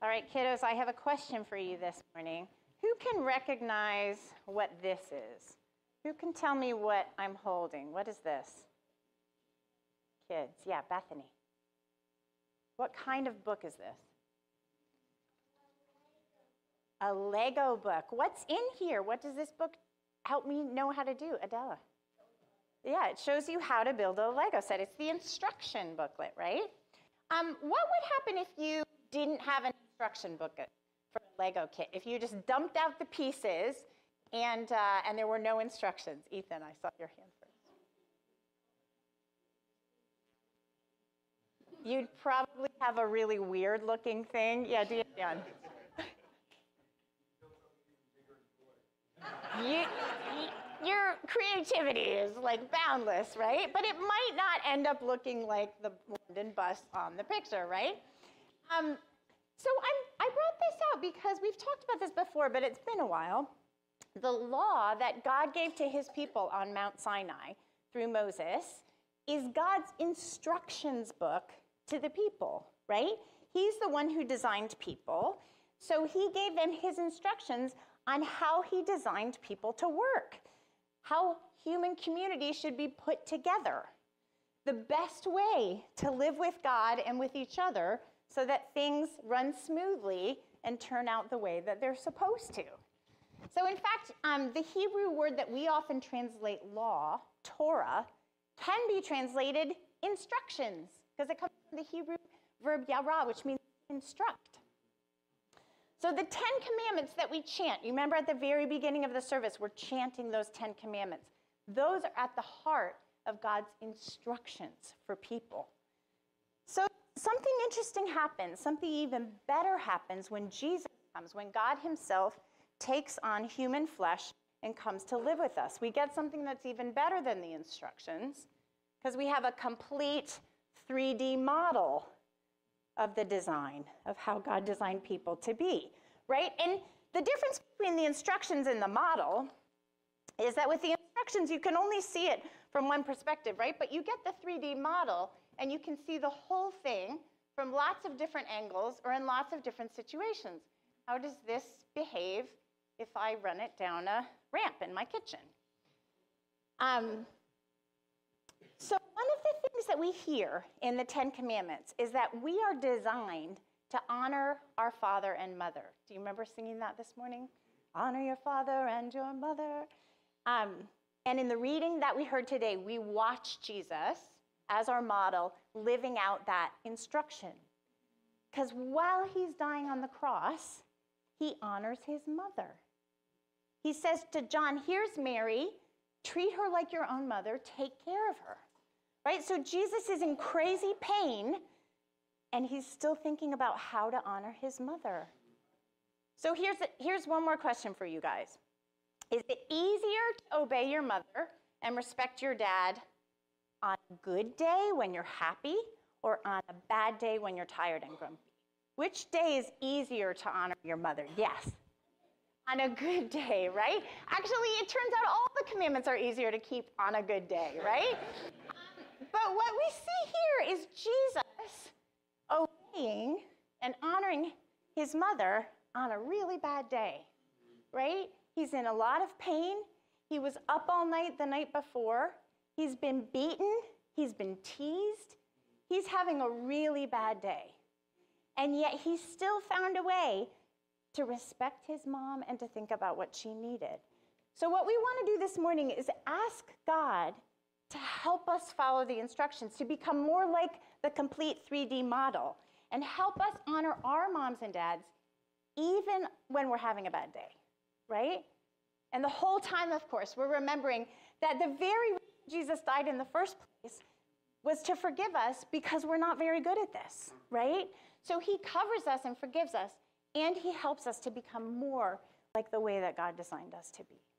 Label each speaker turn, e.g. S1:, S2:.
S1: All right, kiddos, I have a question for you this morning. Who can recognize what this is? Who can tell me what I'm holding? What is this? Kids, yeah, Bethany. What kind of book is this? A Lego book. What's in here? What does this book help me know how to do, Adela? Yeah, it shows you how to build a Lego set. It's the instruction booklet, right? What would happen if you didn't have an instruction booklet for a Lego kit? If you just dumped out the pieces and there were no instructions? Ethan, I saw your hand first. You'd probably have a really weird looking thing. Yeah, Dion. Your creativity is like boundless, right? But it might not end up looking like the London bus on the picture, right? So I brought this out because we've talked about this before, but it's been a while. The law that God gave to his people on Mount Sinai through Moses is God's instructions book to the people, right? He's the one who designed people. So he gave them his instructions on how he designed people to work, how human community should be put together, the best way to live with God and with each other so that things run smoothly and turn out the way that they're supposed to. So in fact, the Hebrew word that we often translate law, Torah, can be translated instructions, because it comes from the Hebrew verb yara, which means instruct. So the 10 Commandments that we chant, you remember at the very beginning of the service, we're chanting those 10 Commandments. Those are at the heart of God's instructions for people. So something interesting happens, something even better happens when Jesus comes, when God himself takes on human flesh and comes to live with us. We get something that's even better than the instructions, because we have a complete 3D model of the design of how God designed people to be, right? And the difference between the instructions and the model is that with the instructions, you can only see it from one perspective, right? But you get the 3D model, and you can see the whole thing from lots of different angles or in lots of different situations. How does this behave if I run it down a ramp in my kitchen? So one of the things that we hear in the 10 Commandments is that we are designed to honor our father and mother. Do you remember singing that this morning? Honor your father and your mother. And in the reading that we heard today, we watch Jesus as our model living out that instruction. Because while he's dying on the cross, he honors his mother. He says to John, here's Mary, treat her like your own mother, take care of her. Right? So Jesus is in crazy pain, and he's still thinking about how to honor his mother. So here's one more question for you guys. Is it easier to obey your mother and respect your dad on a good day when you're happy, or on a bad day when you're tired and grumpy? Which day is easier to honor your mother? Yes. On a good day, right? Actually, it turns out all the commandments are easier to keep on a good day, right? But what we see here is Jesus obeying and honoring his mother on a really bad day, right? He's in a lot of pain. He was up all night the night before. He's been beaten. He's been teased. He's having a really bad day. And yet he still found a way to respect his mom and to think about what she needed. So what we want to do this morning is ask God to help us follow the instructions, to become more like the complete 3D model, and help us honor our moms and dads even when we're having a bad day, right? And the whole time, of course, we're remembering that the very reason Jesus died in the first place was to forgive us because we're not very good at this, right? So he covers us and forgives us, and he helps us to become more like the way that God designed us to be.